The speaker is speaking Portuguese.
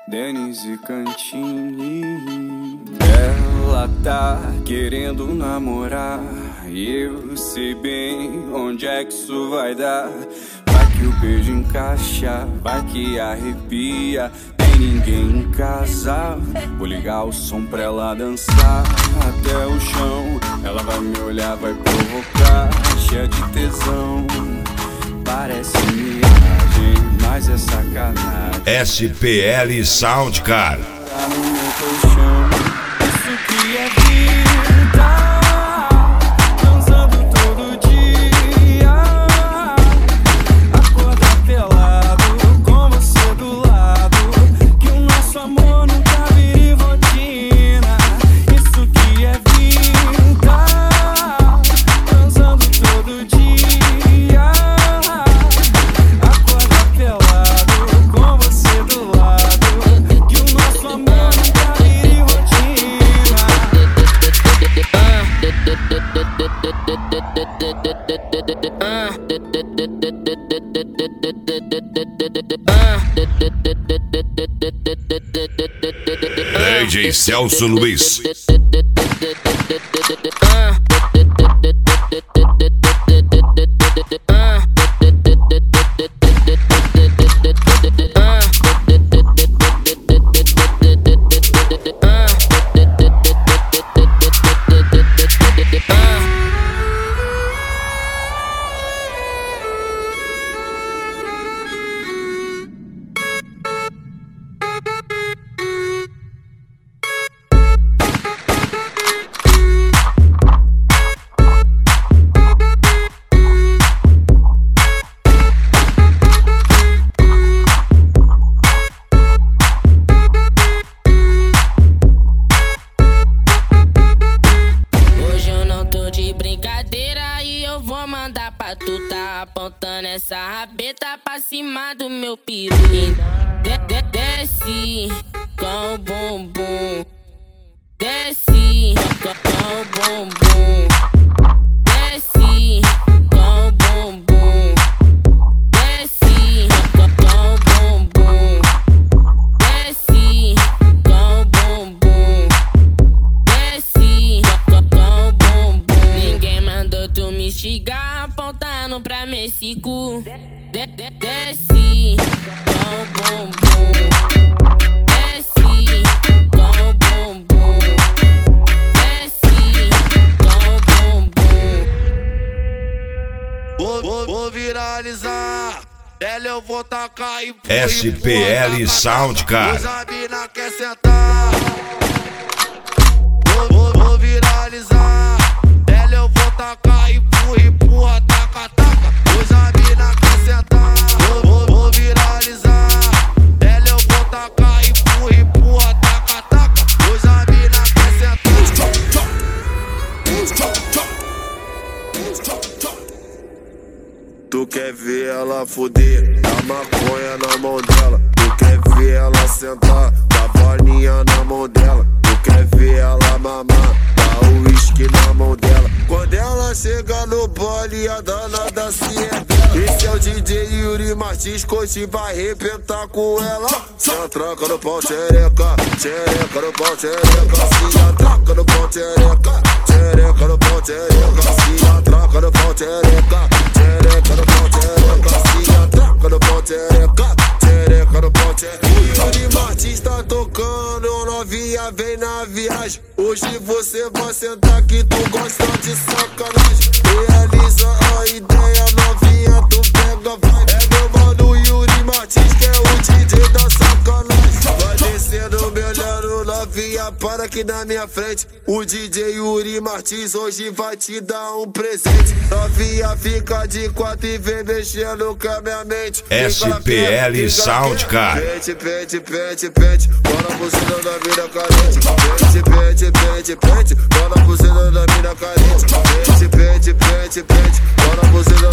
Denise Cantini. Ela tá querendo namorar e eu sei bem onde é que isso vai dar. Vai que o beijo encaixa, vai que arrepia. Tem ninguém em casa, vou ligar o som pra ela dançar até o chão. Ela vai me olhar, vai provocar, cheia de tesão. Parece miragem, mas é sacanagem. SPL Soundcar. Tá no meu colchão, isso que é vida. Dançando todo dia. Acordar pelado, com você do lado. Que o nosso amor nunca vire rotina. Isso que é vida. Dançando todo dia. DJ Celso Luiz. Tu tá apontando essa rabeta pra cima do meu piru. Desce com o bumbum. Desce com o bumbum. Desce com o bumbum. Desce com o bumbum. Desce com o bumbum. Desce com o bumbum. Ninguém mandou tu me xingar apontando pra Messi cu. Desce com o bumbum. Desce com o bumbum. Desce com o bumbum. Vou viralizar. Dela eu vou tacar e SPL Soundcar. Pois a mina quer sentar. Vou viralizar. Dela eu vou tacar e empurra, taca, taca. Pois a mina quer sentar. Vou viralizar. Dela eu vou tacar e empurra, taca, taca. Pois a mina quer sentar. Tu quer ver ela foder, a maconha na mão dela. Tu quer ver ela sentar, da bolinha na mão dela. Tu quer ver ela mamar, dá o uísque na mão dela. Quando ela chega no bole, a danada se revela. Esse é o DJ Yuri Martins, coach vai arrebentar com ela. Se atraca no pau, xereca, xereca no pau, xereca. Se atraca no pau, xereca, xereca no pau, xereca. Se atraca no pau, xereca, xereca no pau, xereca. Se atraca no pau, xereca, xereca no pau, xereca. O Yuri Martins tá tocando, novinha vem na viagem. Hoje você vai sentar que tu gosta de sacanagem. Realiza a ideia, novinha, tu pega, vai. É meu mano Yuri Martins, que é o DJ da sacanagem. Vai descendo, me olhando, novinha, para aqui na minha frente. O DJ Yuri Martins hoje vai te dar um presente. Novinha, fica de quatro e vem mexendo com a minha mente. SPL Soundcar. Pente, pente, pente, pente, bora buzina da mina carente. Pente, pente, pente, pente, bora buzina da mina carente. Pente, pente, pente, pente, bora buzina